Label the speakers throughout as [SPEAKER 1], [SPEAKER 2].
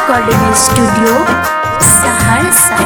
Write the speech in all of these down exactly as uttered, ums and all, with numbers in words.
[SPEAKER 1] Recording studio Saharsa.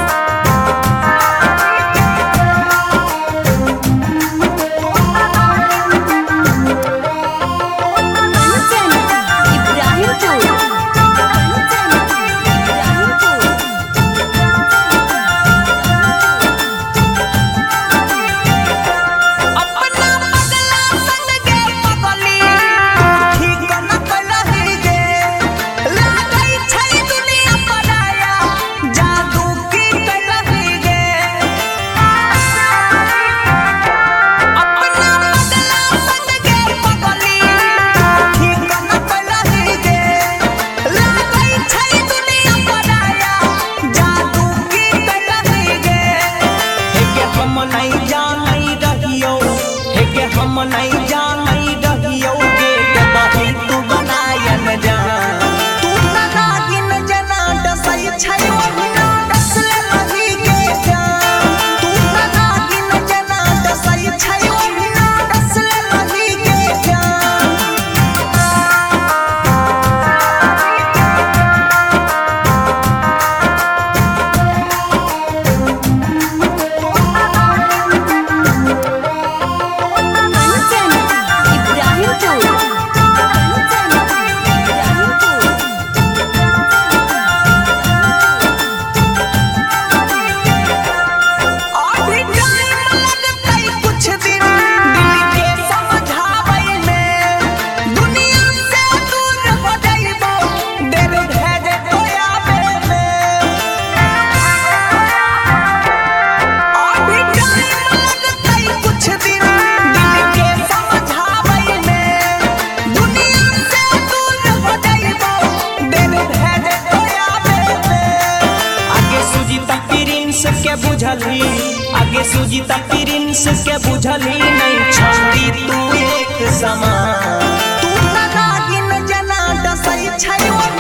[SPEAKER 2] हम नहीं जानी रहियो गेट बाही तू बनायन जा तू ना नागिन जना डसई छै ओहिना डसले लही के जा तू ना नागिन जना डसई छै ओहिना डसले लही के जा के बुझली आगे सुजीता प्रिंस के बुझली नहीं छौरी तू एक समान तू ना नागिन जना डसई छै।